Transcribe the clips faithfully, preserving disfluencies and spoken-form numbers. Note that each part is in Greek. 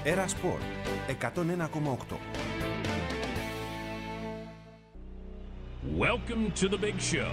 Era Sport εκατόν ένα κόμμα οκτώ. Welcome to the big show.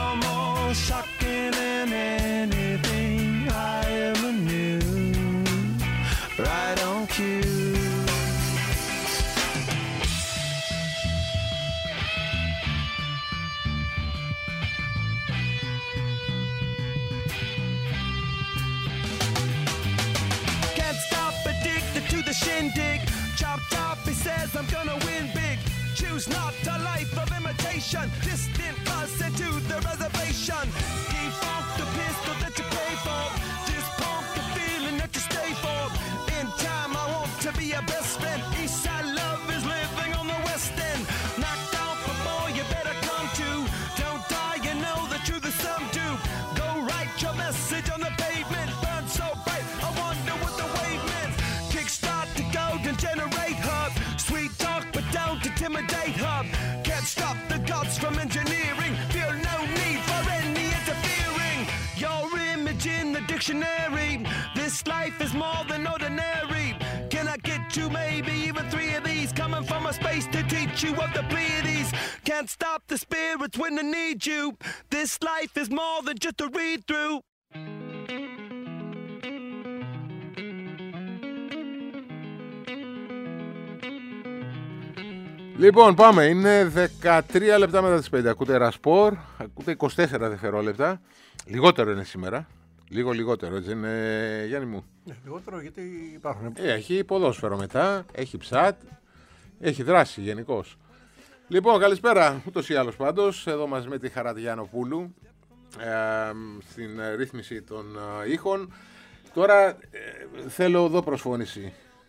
Shocking than anything I ever knew. as I'm gonna win big. Choose not a life of imitation. Distant bus into the reservation. Defunct the pistol that you pay for. Just pump the feeling that you stay for. In time I want to be your best friend. Eastside love is living on the west end. Knocked out before you better come to. Don't die, you know the truth is some do. Go write your message on the pavement. Burn so bright, I wonder what the wave meant. Kickstart the golden generate hub. Sweet talk but don't intimidate hub. Can't stop the gods from engineering. Feel no need for any interfering. Your image in the dictionary. This life is more than ordinary. Can I get you maybe even three of these? Coming from a space to teach you of the Pleiades. Can't stop the spirits when they need you. This life is more than just a read through. Λοιπόν, πάμε. Είναι δεκατρία λεπτά μετά τις πέντε. Ακούτε Ρασπορ, ακούτε είκοσι τέσσερα δευτερόλεπτα. Λιγότερο είναι σήμερα. Λίγο λιγότερο, έτσι είναι, Γιάννη μου. Ε, λιγότερο γιατί υπάρχουν. Ε, έχει ποδόσφαιρο μετά, έχει ψάτ, έχει δράση γενικώς. Λοιπόν, καλησπέρα. Ούτως ή άλλως πάντως, εδώ μαζί με τη Χαρατιανοπούλου ε, στην ρύθμιση των ε, ήχων. Τώρα ε, θέλω εδώ προσφώνηση.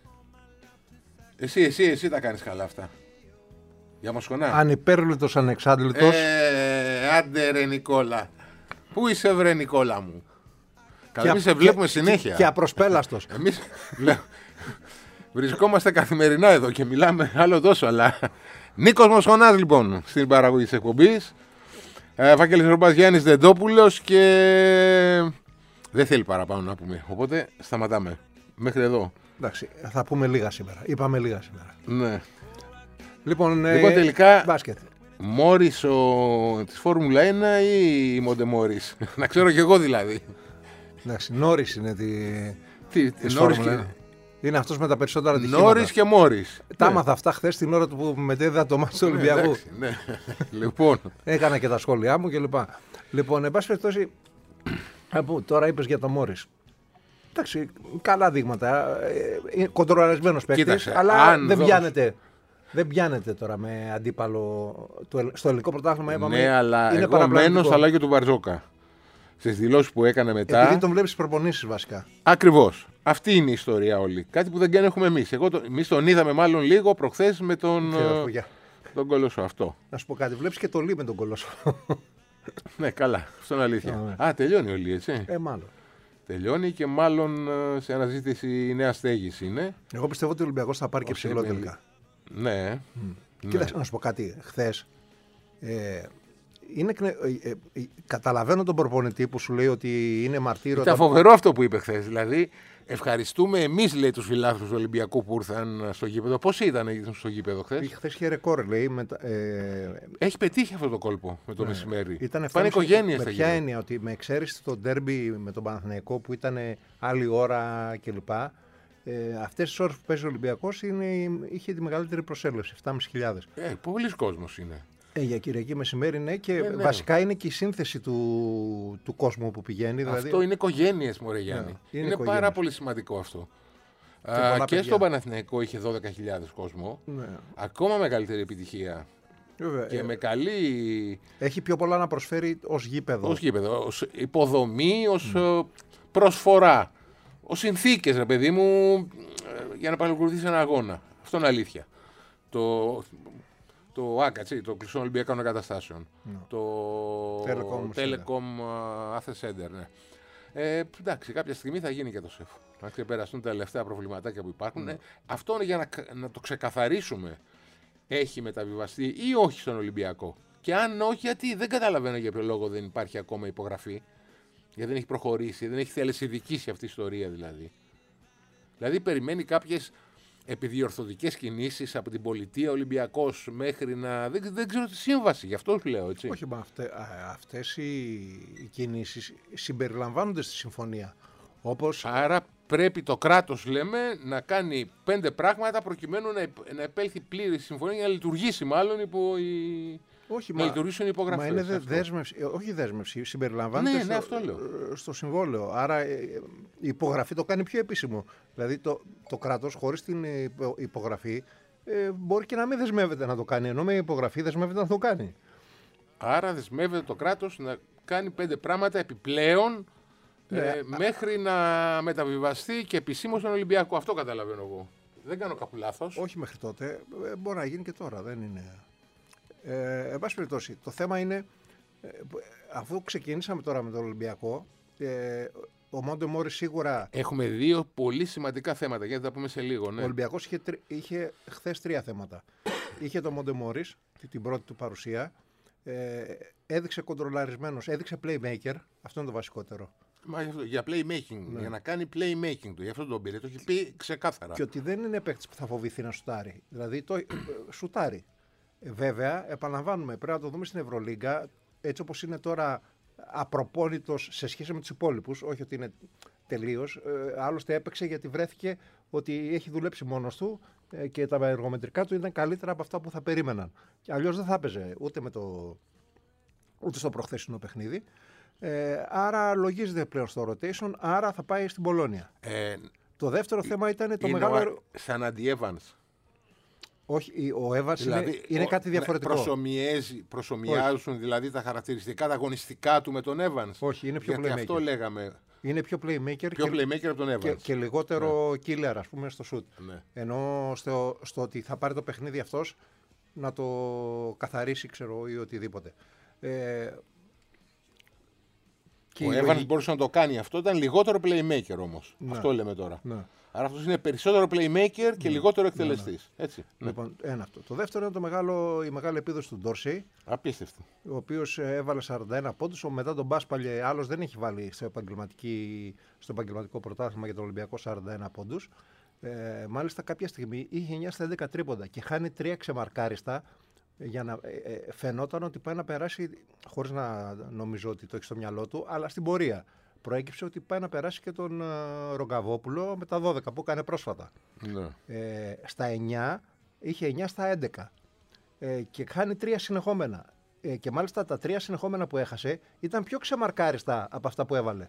Εσύ, εσύ, εσύ τα κάνεις καλά αυτά. Για Μοσχονά. Ανυπέρβλητος, ανεξάντλητος. Ε, άντε ρε Νικόλα. Πού είσαι βρε Νικόλα μου. Καλά, εμείς σε βλέπουμε και, συνέχεια. Και, και απροσπέλαστος. Εμείς βρισκόμαστε καθημερινά εδώ και μιλάμε άλλο τόσο, αλλά... Νίκος Μοσχονάς λοιπόν στην παραγωγή της εκπομπής. Ε, Βαγγέλης Ρομπάς, Γιάννης Δεντόπουλος και... Δεν θέλει παραπάνω να πούμε, οπότε σταματάμε. Μέχρι εδώ. Εντάξει, θα πούμε λίγα σήμερα. Είπαμε λίγα σήμερα. Ναι. Λοιπόν, λοιπόν ε, τελικά... μπάσκετ. Μόρις ο... της Φόρμουλα ένα ή Μοντε Μόρις. Να ξέρω κι εγώ δηλαδή. Εντάξει, Νόρις είναι τη... Τι, της Νόρις Φόρμουλα και... ένα. Είναι αυτός με τα περισσότερα ατυχήματα. Νόρις και Μόρις. Τα ναι. έμαθα αυτά χθες την ώρα που μετέδιδα το μάτι του Ολυμπιακού. Εντάξει, ναι. Λοιπόν. Έκανα και τα σχόλιά μου κλπ. Λοιπόν, εν πάση περιπτώσει, τώρα είπες για το Μόρις. Εντάξει, καλά δείγματα. Είναι κοντρολαρισμένος παίκτης, αλλά δεν δώσ... πιάνεται. Δεν πιάνεται τώρα με αντίπαλο του, στο ελληνικό πρωτάθλημα. Είπαμε, ναι, αλλά είναι εγώ μένω αλλά και του Μπαρτζόκα. Στις δηλώσεις που έκανε μετά. Επειδή τον βλέπεις στις προπονήσεις βασικά. Ακριβώς. Αυτή είναι η ιστορία όλη. Κάτι που δεν κάνει έχουμε εμείς. Εγώ το, εμείς τον είδαμε μάλλον λίγο προχθές με τον, τον Κολοσσό αυτό. Να σου πω κάτι, βλέπεις και το Λί με τον Κολοσσό. Ναι, καλά. Αυτό είναι αλήθεια. Oh, ναι. Α, τελειώνει ο Λί, έτσι. Ε, μάλλον. Τελειώνει και μάλλον σε αναζήτηση νέα στέγης είναι. Εγώ πιστεύω ότι ο Ολυμπιακός θα πάρει και ψηλό τελικά. Ναι. Mm. ναι. Κοίταξε, να σου πω κάτι. Χθες ε, είναι, ε, ε, καταλαβαίνω τον προπονητή που σου λέει ότι είναι μαρτύριο. Ήταν φοβερό αυτό που είπε χθες. Δηλαδή, ευχαριστούμε εμείς, λέει, τους φιλάθλους του Ολυμπιακού που ήρθαν στο γήπεδο. Πώς ήταν στο γήπεδο χθες? Χθες είχε ρεκόρ, λέει. Με, ε, Έχει πετύχει αυτό το κόλπο με το ναι. μεσημέρι. Ήταν πάνε οικογένειες. Με ποια έννοια, ότι με εξαίρεση το ντέρμπι με τον Παναθηναϊκό που ήταν άλλη ώρα κλπ. Ε, αυτές τις ώρες που παίζει ο Ολυμπιακός είχε τη μεγαλύτερη προσέλευση, επτά χιλιάδες πεντακόσιοι. Ε, πολλοί κόσμος είναι. Ε, για Κυριακή μεσημέρι ναι, και ε, ναι. βασικά είναι και η σύνθεση του, του κόσμου που πηγαίνει. Δηλαδή... Αυτό είναι οικογένειες, μωρέ Γιάννη. Ναι, είναι είναι πάρα πολύ σημαντικό αυτό. Και, Α, και στο Παναθηναϊκό είχε δώδεκα χιλιάδες κόσμο. Ναι. Ακόμα μεγαλύτερη επιτυχία. Βέβαια, και ε, με καλή... Έχει πιο πολλά να προσφέρει ως γήπεδο. Ως γήπεδο, ως υποδομή, ως mm. προσφορά. Ως συνθήκες, ρε παιδί μου, για να παρακολουθείς ένα αγώνα. Αυτό είναι αλήθεια. Το, το ΆΚΑ, το κλειστό Ολυμπιακών Εγκαταστάσεων. No. Το Telecom, Telecom Athens Center, ναι. Ε, εντάξει, κάποια στιγμή θα γίνει και το ΣΕΦ. Να ξεπεραστούν τα τελευταία προβληματάκια που υπάρχουν. Mm. Ε, αυτό είναι για να, να το ξεκαθαρίσουμε. Έχει μεταβιβαστεί ή όχι στον Ολυμπιακό. Και αν όχι, γιατί δεν καταλαβαίνω για ποιο λόγο δεν υπάρχει ακόμα υπογραφή. Γιατί δεν έχει προχωρήσει, δεν έχει τελεσιδικήσει αυτή η ιστορία δηλαδή. Δηλαδή περιμένει κάποιες επιδιορθωτικές κινήσεις από την πολιτεία Ολυμπιακός μέχρι να... Δεν, δεν ξέρω τη σύμβαση, γι' αυτό σου λέω, έτσι. Όχι, μα αυτέ, αυτές οι, οι κινήσεις συμπεριλαμβάνονται στη συμφωνία. Όπως... Άρα πρέπει το κράτος, λέμε, να κάνει πέντε πράγματα προκειμένου να, να επέλθει πλήρη συμφωνία για να λειτουργήσει μάλλον υπό η... Όχι, να μα, λειτουργήσουν οι υπογραφές. Μα είναι δε, δέσμευση, όχι δέσμευση, συμπεριλαμβάνεται ναι, ναι, στο, αυτό στο συμβόλαιο. Άρα η υπογραφή το κάνει πιο επίσημο. Δηλαδή το, το κράτος χωρίς την υπογραφή ε, μπορεί και να μην δεσμεύεται να το κάνει, ενώ με υπογραφή δεσμεύεται να το κάνει. Άρα δεσμεύεται το κράτος να κάνει πέντε πράγματα επιπλέον Ναι, ε, α... μέχρι να μεταβιβαστεί και επισήμως στον Ολυμπιακό. Αυτό καταλαβαίνω εγώ. Δεν κάνω κάπου λάθος. Όχι μέχρι τότε. Ε, μπορεί να γίνει και τώρα. Δεν είναι. Ε, εν πάση περιπτώσει, το θέμα είναι, ε, αφού ξεκινήσαμε τώρα με τον Ολυμπιακό, ε, ο Μόντε Μόρις σίγουρα. Έχουμε δύο πολύ σημαντικά θέματα, γιατί θα τα πούμε σε λίγο. Ναι. Ο Ολυμπιακός είχε, είχε χθες τρία θέματα. Είχε τον Μόντε Μόρις, την πρώτη του παρουσία. Ε, έδειξε κοντρολαρισμένος, έδειξε playmaker. Αυτό είναι το βασικότερο. Μα για playmaking, Ναι. για να κάνει playmaking του. Γι' αυτό τον πήρε. Το έχει πει ξεκάθαρα. Και ότι δεν είναι παίκτης που θα φοβηθεί να σουτάρει. Δηλαδή το ε, σουτάρει. Ε, βέβαια, επαναλαμβάνουμε, πρέπει να το δούμε στην Ευρωλίγκα, έτσι όπως είναι τώρα απροπόνητος σε σχέση με τους υπόλοιπους, όχι ότι είναι τελείως. Ε, άλλωστε έπαιξε γιατί βρέθηκε ότι έχει δουλέψει μόνος του ε, και τα εργομετρικά του ήταν καλύτερα από αυτά που θα περίμεναν. Και αλλιώς δεν θα έπαιζε ούτε, με το, ούτε στο προχθέσινο παιχνίδι. Ε, άρα λογίζεται πλέον στο rotation, άρα θα πάει στην Πολόνια. Ε, Το δεύτερο θέμα ήταν το είναι μεγάλο. ο, σαν αντι-Evans. Όχι, ο Evans Δηλαδή, είναι, είναι ο- κάτι διαφορετικό. προσωμιέζει- Προσωμιάζουν δηλαδή τα χαρακτηριστικά, τα αγωνιστικά του με τον Evans. Όχι, είναι πιο Γιατί playmaker. αυτό λέγαμε. Είναι πιο playmaker Πιο και, playmaker από τον Evans. και, και λιγότερο killer, ας πούμε, στο shoot. Ναι. Ενώ στο, στο ότι θα πάρει το παιχνίδι αυτός να το καθαρίσει, ξέρω, ή οτιδήποτε. Ε, και Ο η Evans λογική- μπορούσε να το κάνει αυτό, ήταν λιγότερο playmaker όμως. Ναι. Αυτό λέμε τώρα. Ναι. Άρα αυτός είναι περισσότερο playmaker και λιγότερο εκτελεστής. Έτσι. Ναι. Λοιπόν, ένα αυτό. Το δεύτερο είναι το μεγάλο, η μεγάλη επίδοση του Ντόρσεϊ, Απίστευτο. ο οποίος ε, έβαλε σαράντα ένα πόντους. Ο μετά τον Μπάσπαλε, άλλος δεν έχει βάλει στο, στο επαγγελματικό πρωτάθλημα για τον Ολυμπιακό σαράντα ένα πόντους. Ε, μάλιστα κάποια στιγμή είχε εννιά στα έντεκα τρίποντα και χάνει τρία ξεμαρκάριστα για να ε, ε, φαινόταν ότι πάει να περάσει, χωρίς να νομίζω ότι το έχει στο μυαλό του, αλλά στην πορεία. Προέκυψε ότι πάει να περάσει και τον ε, Ρογκαβόπουλο με τα δώδεκα που έκανε πρόσφατα. Ναι. Ε, στα εννιά είχε εννιά στα έντεκα ε, και χάνει τρία συνεχόμενα. Ε, και μάλιστα τα τρία συνεχόμενα που έχασε ήταν πιο ξεμαρκάριστα από αυτά που έβαλε.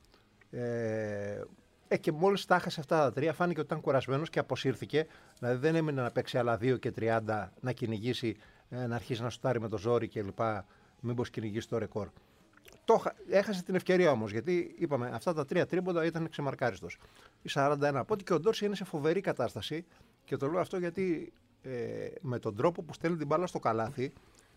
Ε, ε, και μόλις τα έχασε αυτά τα τρία, φάνηκε ότι ήταν κουρασμένος και αποσύρθηκε. Δηλαδή δεν έμεινε να παίξει άλλα δύο και τριάντα, να κυνηγήσει, ε, να αρχίσει να σουτάρει με το ζόρι κλπ. Μήπως κυνηγήσει το ρεκόρ. Το, έχασε την ευκαιρία όμως, γιατί είπαμε αυτά τα τρία τρίποντα ήταν ξεμαρκάριστος. Η σαράντα ένα πόντοι και ο Ντόρσεϊ είναι σε φοβερή κατάσταση και το λέω αυτό γιατί ε, με τον τρόπο που στέλνει την μπάλα στο καλάθι,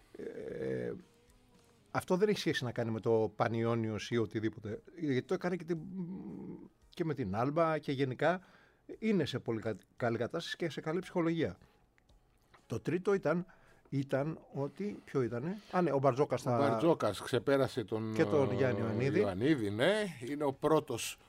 ε, αυτό δεν έχει σχέση να κάνει με το Πανιόνιος ή οτιδήποτε. Γιατί το έκανε και, την, και με την Άλμπα και γενικά είναι σε πολύ καλή κατάσταση και σε καλή ψυχολογία. Το τρίτο ήταν, ήταν ότι. Ποιο ήτανε? Α, ναι, ο Μπαρτζόκας θα. Ο Μπαρτζόκας ξεπέρασε τον, και τον Γιάννη Ιωαννίδη. Ιωαννίδη, ναι. Είναι ο πρώτος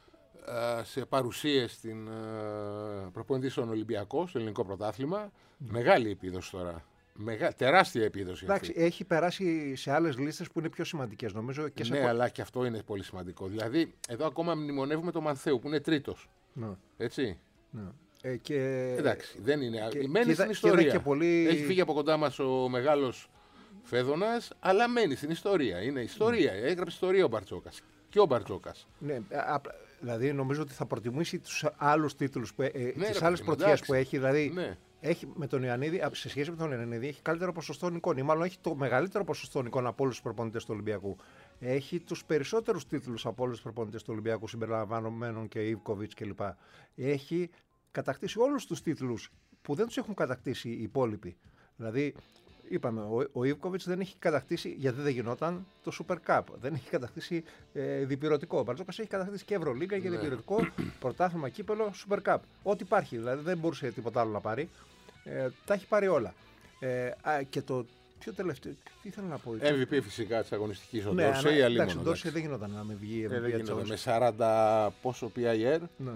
ε, σε παρουσίες στην ε, προπονητή στον Ολυμπιακό, στο ελληνικό πρωτάθλημα. Μεγάλη επίδοση τώρα. Μεγα... Τεράστια επίδοση. Εντάξει, αυτή. έχει περάσει σε άλλες λίστες που είναι πιο σημαντικές νομίζω. Και σε Ναι, πο- αλλά και αυτό είναι πολύ σημαντικό. Δηλαδή, εδώ ακόμα μνημονεύουμε τον Μανθέου που είναι τρίτος. Ναι, Έτσι. ναι. Ε, και... Εντάξει, δεν είναι. και- μένει και στην είδα- ιστορία. και είδα και πολύ- Έχει φύγει από κοντά μας ο μεγάλος Φέδωνας, αλλά μένει στην ιστορία. Είναι ιστορία. Έγραψε ιστορία ο Μπαρτζόκας. Και ο Μπαρτζόκας. Ναι, α- απλά- δηλαδή νομίζω ότι θα προτιμήσει τους άλλους τίτλους, που, ε, ε, Ναι, τις ρε, άλλες παιδί μου, πρωτιές εντάξει. που έχει. Δηλαδή Ναι. έχει με τον Ιωαννίδη, α, σε σχέση με τον Ιωαννίδη, έχει καλύτερο ποσοστό νικών ή μάλλον έχει το μεγαλύτερο ποσοστό νικών από όλους τους προπονητές του Ολυμπιακού. Έχει τους περισσότερους τίτλους από όλους τους προπονητές του Ολυμπιακού συμπεριλαμβανομένων και Ιβκοβιτς κλπ. Έχει κατακτήσει όλους τους τίτλους που δεν τους έχουν κατακτήσει οι υπόλοιποι. Δηλαδή, είπαμε, ο, ο Ιβκοβιτς δεν έχει κατακτήσει, γιατί δεν γινόταν, το Super Cup. Δεν έχει κατακτήσει ε, διπυρωτικό. Ο Μπαρτζόκας έχει κατακτήσει και Ευρωλίγκα και διπυρωτικό, πρωτάθλημα, κύπελο, Super Cup. Ό,τι υπάρχει. Δηλαδή δεν μπορούσε τίποτα άλλο να πάρει. Ε, τα έχει πάρει όλα. Ε, α, και το πιο τελευταίο. Τι ήθελα να πω. εμ βι πι φυσικά της αγωνιστικής ο Ναι, Ντόρσεϊ, ανα- αλίμονο, εντάξει, ο Ντόρσεϊ εντάξει. δεν γινόταν να μην βγει Ε, δεν εμ βι πι γινόταν. έτσι. Με σαράντα πόσο πι άι αρ, Ναι.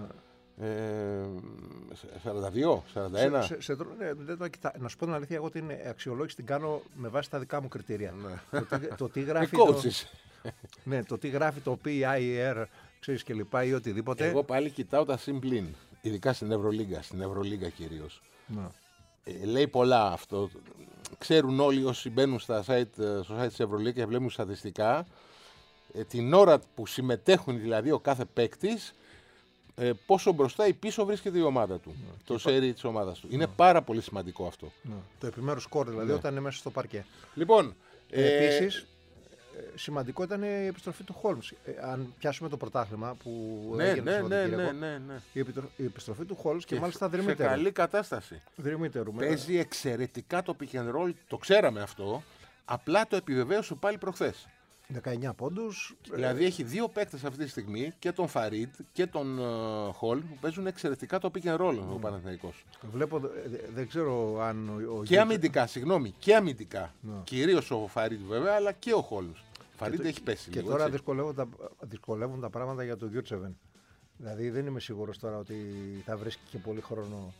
ε, σαράντα δύο, σαράντα ένα. Σε, σε, σε, ναι, δεν το κοιτά, να σου πω την αλήθεια, εγώ την αξιολόγηση την κάνω με βάση τα δικά μου κριτήρια. Ναι. το, τι, το, τι Με γράφει το, coaches. ναι, το τι γράφει το πι άι αρ, ξέρεις και λοιπά ή οτιδήποτε. Εγώ πάλι κοιτάω τα συμπλήν, ειδικά στην Ευρωλίγκα, στην Ευρωλίγκα κυρίως. Ναι. Ε, λέει πολλά αυτό. Ξέρουν όλοι όσοι μπαίνουν στα site, στο site της Ευρωλίγκα και βλέπουν στατιστικά, ε, την ώρα που συμμετέχουν δηλαδή ο κάθε παίκτης, ε, πόσο μπροστά ή πίσω βρίσκεται η ομάδα του. Ναι. Το σέρι της ομάδας του. Ναι. Είναι πάρα πολύ σημαντικό αυτό. Ναι. Το επιμέρους σκορ δηλαδή ναι. όταν είναι μέσα στο παρκέ. Λοιπόν, ε, επίσης, σημαντικό ήταν η επιστροφή του Χόλμς. Ε, αν πιάσουμε το πρωτάθλημα που ναι, έγινε ναι, στο ναι, ναι, ναι, ναι. Η, επιτρο... η επιστροφή του Χόλμς και, και μάλιστα δρυμύτερου. Σε καλή κατάσταση. Δρυμύτερου. Παίζει εξαιρετικά το pick and roll, το ξέραμε αυτό, απλά το επιβεβαίωσε πάλι προχθές. δεκαεννιά πόντους. Δηλαδή έχει δύο παίκτες αυτή τη στιγμή, και τον Φαρίτ και τον Χολ, uh, που παίζουν εξαιρετικά το pick and roll mm. ο Παναθηναϊκός. Βλέπω, δεν ξέρω αν ο, ο και αμυντικά, συγγνώμη, και αμυντικά. No. Κυρίως ο Φαρίτ βέβαια, αλλά και ο Χολ. Φαρίτ έχει πέσει και λίγο. Και τώρα δυσκολεύουν τα, δυσκολεύουν τα πράγματα για τον Γιούρτσεβεν. Δηλαδή δεν είμαι σίγουρος τώρα ότι θα βρίσκει και πολύ χρόνο.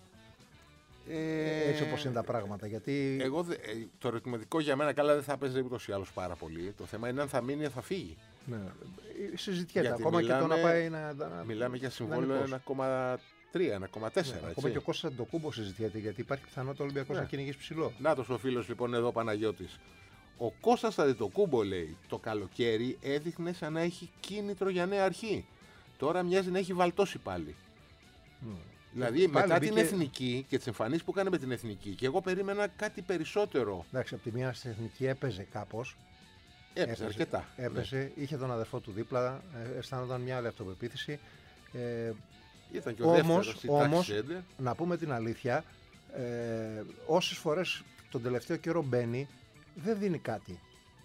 Ε, έτσι όπως είναι τα πράγματα. Γιατί... Εγώ, το ερωτηματικό για μένα, καλά, δεν θα παίζει ούτως ή άλλως πάρα πολύ. Το θέμα είναι αν θα μείνει ή θα φύγει. Ναι. Συζητιέται ακόμα μιλάμε, και το να πάει να. Μιλάμε για συμβόλαιο ένα κόμμα τρία, ένα κόμμα τέσσερα. Ναι, ακόμα και ο Κώστας Αντοκούμπο συζητιέται, γιατί υπάρχει πιθανότητα ο Ολυμπιακός ναι. να κυνηγήσει ψηλό. Νάτος ο φίλος λοιπόν εδώ, Παναγιώτης. Ο Κώστας Αντοκούμπο λέει το καλοκαίρι έδειχνε σαν να έχει κίνητρο για νέα αρχή. Τώρα μοιάζει να έχει βαλτώσει πάλι. Mm. Δηλαδή μετά μπήκε... την εθνική και τις εμφανίσεις που έκανε με την εθνική, και εγώ περίμενα κάτι περισσότερο. Εντάξει, από τη μία στην εθνική έπαιζε κάπως. Έπαιζε, έπαιζε αρκετά. Έπαιζε, ναι. Είχε τον αδερφό του δίπλα, αισθάνονταν μια άλλη αυτοπεποίθηση. Ε, Ήταν και ο όμως, δεύτερος, όμως να πούμε την αλήθεια, ε, όσες φορές τον τελευταίο καιρό μπαίνει, δεν δίνει κάτι.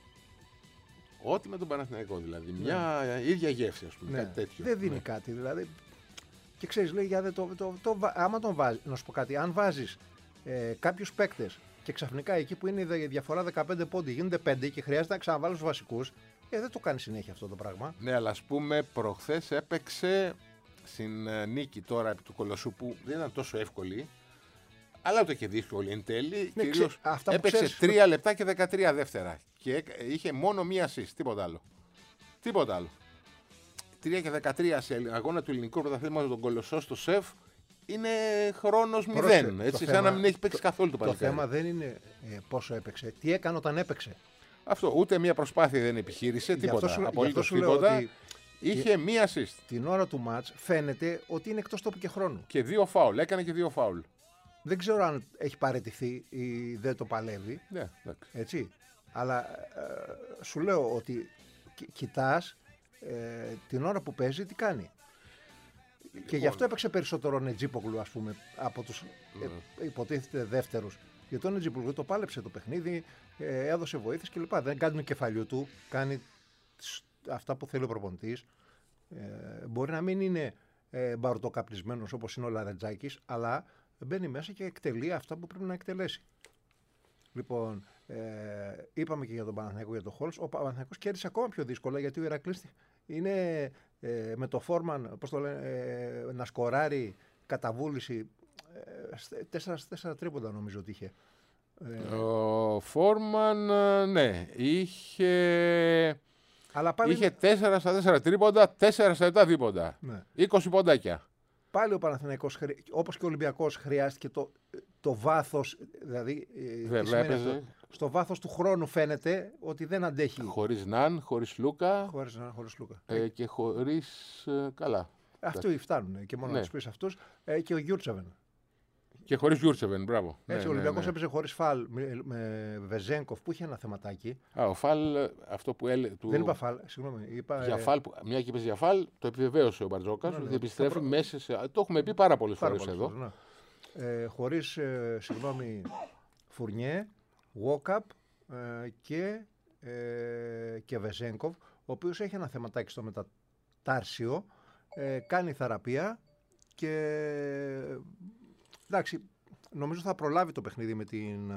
Ό,τι με τον Παναθηναϊκό δηλαδή. Ναι. Μια ίδια γεύση, ας πούμε. Ναι. Κάτι τέτοιο. Δεν δίνει ναι. κάτι. Δηλαδή. Και ξέρεις, λέει, για δε, το, το, το, το, άμα τον βάζει, να σου πω κάτι, αν βάζεις ε, κάποιους παίκτες και ξαφνικά εκεί που είναι η διαφορά δεκαπέντε πόντι γίνονται πέντε και χρειάζεται να ξαναβάλεις τους βασικούς, ε, δεν το κάνει συνέχεια αυτό το πράγμα. Ναι, αλλά ας πούμε προχθές έπαιξε στην uh, νίκη τώρα επί του Κολοσσού, που δεν ήταν τόσο εύκολη, αλλά ούτε και δύσκολη εν τέλει. Ναι, κυρίως ξέ, έπαιξε ξέρεις... τρία λεπτά και δεκατρία δεύτερα και είχε μόνο μία assist, τίποτα άλλο. Τίποτα άλλο. τρία και δεκατρία σε αγώνα του ελληνικού πρωταθλήματος με τον Κολοσσό στο ΣΕΦ είναι χρόνος μηδέν. Έτσι, σαν θέμα, να μην έχει παίξει το, καθόλου το παλικάρι. Το θέμα δεν είναι ε, πόσο έπαιξε, τι έκανε όταν έπαιξε. Αυτό, ούτε μία προσπάθεια δεν επιχείρησε, τίποτα. Απολύτως τίποτα. Είχε και μία assist. Την ώρα του μάτς φαίνεται ότι είναι εκτός τόπου και χρόνου. Και δύο φάουλ, έκανε και δύο φάουλ. Δεν ξέρω αν έχει παραιτηθεί ή δεν το παλεύει. Ναι, εντάξει. Έτσι. Αλλά ε, σου λέω ότι κι, κοιτάς ε, την ώρα που παίζει τι κάνει. Λοιπόν. Και γι' αυτό έπαιξε περισσότερο ο Νετζίπογλου, ας πούμε, από τους mm. ε, υποτίθεται δεύτερους. Γιατί ο Νετζίπογλου το πάλεψε το παιχνίδι, ε, έδωσε βοήθειες κλπ. Δεν κάνει το κεφαλιού του, κάνει αυτά που θέλει ο προπονητής. Ε, μπορεί να μην είναι ε, μπαρουτοκαπνισμένος όπως είναι ο Λαρετζάκης, αλλά μπαίνει μέσα και εκτελεί αυτά που πρέπει να εκτελέσει. Λοιπόν, ε, είπαμε και για τον Παναθηναϊκό, για τον Χόλς. Ο Παναθηναϊκός κέρδισε ακόμα πιο δύσκολα, γιατί ο Ηρακλής είναι ε, με το Φόρμαν, πώς το λένε, ε, να σκοράρει καταβούληση. Ε, τέσσερα τέσσερα τρίποντα νομίζω ότι είχε. Ο Φόρμαν, ναι, είχε... Αλλά πάλι... είχε τέσσερα στα τέσσερα τρίποντα, τέσσερα στα επτά δίποντα. Ναι. είκοσι ποντάκια. Πάλι ο Παναθηναϊκός, όπως και ο Ολυμπιακός, χρειάστηκε το, το βάθος, δηλαδή αυτό, στο βάθος του χρόνου φαίνεται ότι δεν αντέχει. Χωρίς Ναν, χωρίς Λούκα, χωρίς Ναν, χωρίς Λούκα. Ε, και χωρίς ε, καλά. Αυτοί φτάνουν και μόνο ναι. να τους πεις αυτούς. Ε, και ο Γιούρτσεβεν. Και χωρίς Γιούρτσεβεν, μπράβο. Έτσι, ναι, ο Ολυμπιακός ναι, ναι. έπαιζε χωρίς Φαλ με, με Βεζένκοφ που είχε ένα θεματάκι. Α, ο Φαλ, αυτό που έλεγε. Του... Δεν είπα Φαλ, συγγνώμη. Είπα, για Φαλ, μια και είπες για Φαλ, το επιβεβαίωσε ο Μπαρτζόκας, ναι, ότι ναι, επιστρέφει προ... μέσα σε. Το έχουμε πει πάρα πολλές φορές εδώ. Φορές, ναι. ε, χωρίς, ε, συγγνώμη, Φουρνιέ, Βόκαπ ε, και, ε, και Βεζένκοφ, ο οποίος έχει ένα θεματάκι στο μετατάρσιο, ε, κάνει θεραπεία και. Εντάξει, νομίζω θα προλάβει το παιχνίδι με την,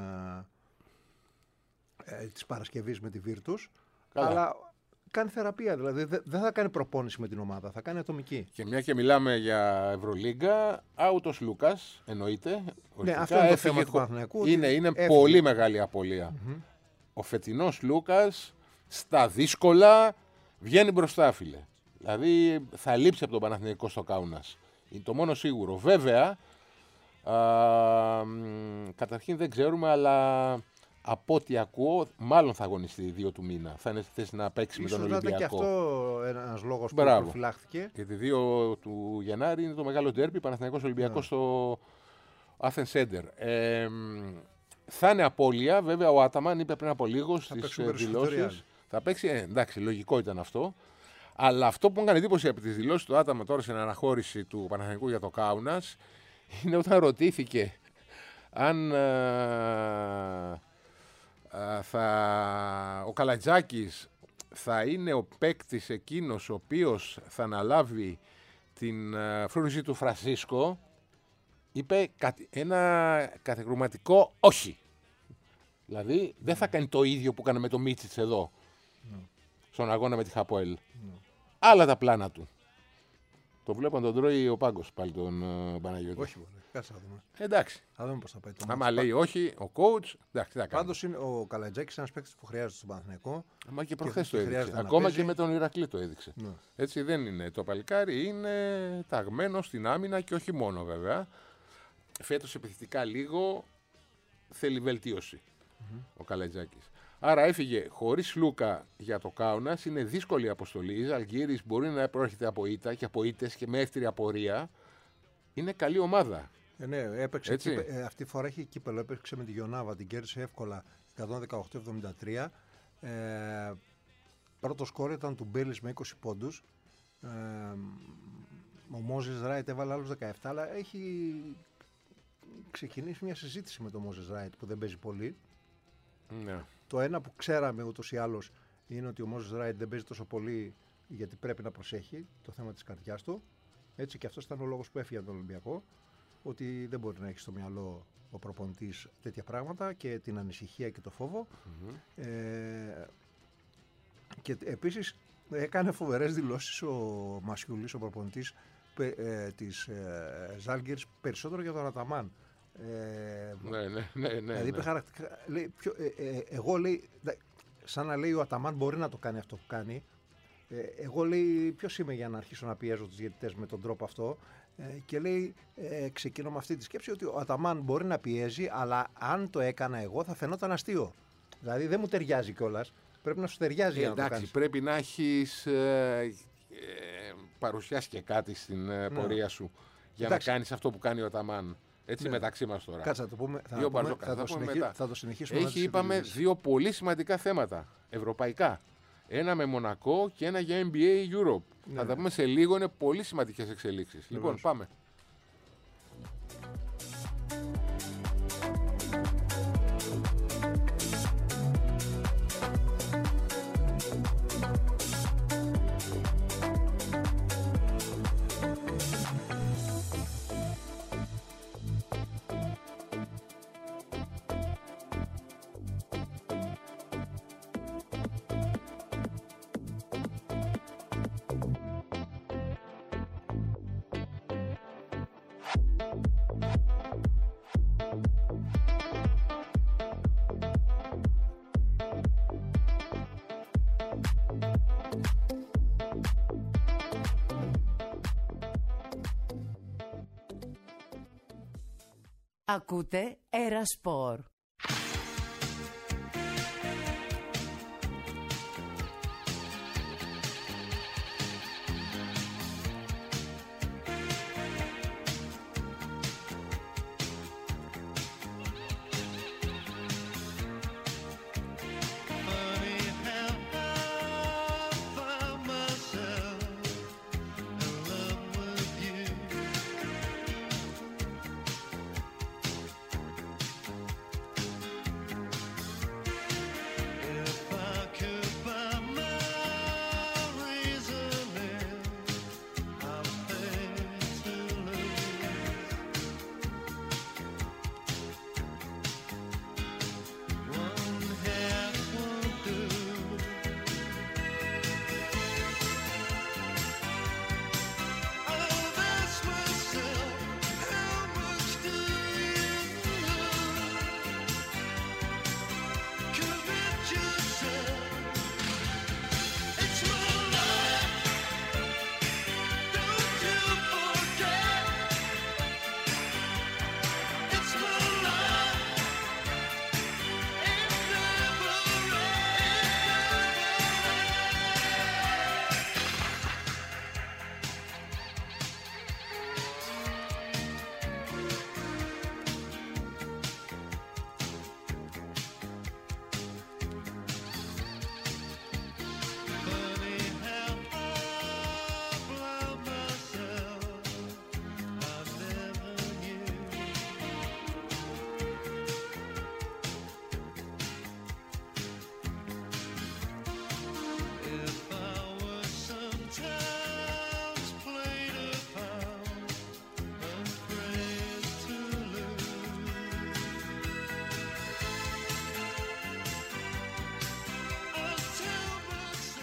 ε, της Παρασκευής με τη Virtus, αλλά κάνει θεραπεία, δηλαδή δεν δε θα κάνει προπόνηση με την ομάδα, θα κάνει ατομική. Και μια και μιλάμε για Ευρωλίγκα, άουτος Λούκας, εννοείται. Ναι, αυτό είναι το θέμα του Παναθηναϊκού. Είναι, είναι πολύ μεγάλη απώλεια. Mm-hmm. Ο φετινός Λούκας στα δύσκολα βγαίνει μπροστά, φίλε. Δηλαδή θα λείψει από τον Παναθηναϊκό στο Κάουνας. Είναι το μόνο σίγουρο. Βέβαια, Α, καταρχήν δεν ξέρουμε, αλλά από ό,τι ακούω, μάλλον θα αγωνιστεί δύο του μήνα. Θα είναι στη θέση να παίξει Ίσως με τον να ήταν Ολυμπιακό. και αυτό ένας λόγος που Μπράβο. προφυλάχθηκε. Γιατί δύο του Γενάρη είναι το μεγάλο ντέρμπι, Παναθηναϊκός Ολυμπιακός Ναι. στο Athens Center. Ε, θα είναι απώλεια. Βέβαια, ο Άταμαν είπε πριν από λίγο στις παίξουν ε, περισσότερο δηλώσεις. Real. Θα παίξει, ε, εντάξει, λογικό ήταν αυτό. Αλλά αυτό που μου έκανε εντύπωση από τις δηλώσεις του Άταμα τώρα στην αναχώρηση του Παναθηναϊκού για το Κάουνας είναι όταν ρωτήθηκε αν α, α, θα, ο Καλατζάκης θα είναι ο παίκτης εκείνος ο οποίος θα αναλάβει την α, φρούρηση του Φρανσίσκο, είπε κα- ένα κατηγορηματικό όχι. Δηλαδή δεν θα κάνει το ίδιο που έκανε με το Μίτσιτς εδώ, στον αγώνα με τη Χαποέλ. Άλλα τα πλάνα του. Το βλέπω να τον τρώει ο Πάγκος πάλι τον uh, Παναγιώτη. Όχι, μπορεί. Κάτσε να δούμε. Εντάξει. Θα δούμε πώς θα πάει το Άμα μάτς. λέει όχι, ο coach, εντάξει, τι θα κάνει. Πάντως είναι ο Καλατζάκης ένας παίκτης που χρειάζεται στον Παναθηναϊκό. Μα και προχθές και το έδειξε. χρειάζεται να Ακόμα παίζει. και με τον Ηρακλή το έδειξε. Ναι. Έτσι δεν είναι. Το παλικάρι είναι ταγμένο στην άμυνα και όχι μόνο βέβαια. Φέτος επιθετικά λίγο θέλει βελτίωση ο Καλατζάκης. Άρα έφυγε χωρίς Λούκα για το Κάουνας. Είναι δύσκολη η αποστολή. Η Ζαλγκίρις μπορεί να προέρχεται από ήττα και από ήττες και με εύθυρη απορία. Είναι καλή ομάδα. Ε, ναι, έπαιξε Έτσι. κύπε- ε, αυτή τη φορά έχει κύπελο. Έπαιξε με τη Γιονάβα, την κέρδισε εύκολα εκατόν δεκαοκτώ εβδομήντα τρία. Ε, πρώτο σκόρ ήταν του Μπέλης με είκοσι πόντους. Ε, ο Μόζες Ράιτ έβαλε άλλους δεκαεπτά, αλλά έχει ξεκινήσει μια συζήτηση με τον Μόζες Ράιτ που δεν παίζει πολύ. Ναι. Το ένα που ξέραμε ούτως ή άλλως είναι ότι ο Μόζες Ράιτ δεν παίζει τόσο πολύ γιατί πρέπει να προσέχει το θέμα της καρδιάς του. Έτσι και αυτός ήταν ο λόγος που έφυγε από τον Ολυμπιακό. Ότι δεν μπορεί να έχει στο μυαλό ο προπονητής τέτοια πράγματα και την ανησυχία και το φόβο. Ε, και επίσης έκανε φοβερές δηλώσεις ο Μασιούλης, ο προπονητής ε, της ε, Ζάλγκιρις, περισσότερο για τον Αταμάν. Ε, Ναι, ναι, ναι, ναι, δηλαδή ναι. είπε χαρακτηριστικά, λέει, ποιο, ε, ε, εγώ λέει, δε- σαν να λέει ο Αταμάν μπορεί να το κάνει αυτό που κάνει. Ε, εγώ λέει ποιος είμαι για να αρχίσω να πιέζω τους διαιτητές με τον τρόπο αυτό. Ε, και λέει ε, ξεκινώ με αυτή τη σκέψη ότι ο Αταμάν μπορεί να πιέζει, αλλά αν το έκανα εγώ θα φαινόταν αστείο. Δηλαδή δεν μου ταιριάζει κιόλας. Πρέπει να σου ταιριάζει Ε, για να το εντάξει, κάνεις. πρέπει να έχεις ε, ε, παρουσιάσει και κάτι στην ε, πορεία σου για Εντάξει. να κάνεις αυτό που κάνει ο Αταμάν. Έτσι Ναι. μεταξύ μας τώρα. Κάτσε να το πούμε. Θα, Δύο πούμε, Μπαρζόκα, θα, θα το πούμε συνεχί- μετά. θα το συνεχίσουμε μετά Έχει, τις είπαμε, επιλογές. δύο πολύ σημαντικά θέματα ευρωπαϊκά. Ένα με Μονακό και ένα για N B A Europe. Ναι, Θα τα ναι. πούμε σε λίγο, είναι πολύ σημαντικές εξελίξεις. Λοιπόν, Βεβαίως. πάμε. Ακούτε Έρα Σπορ.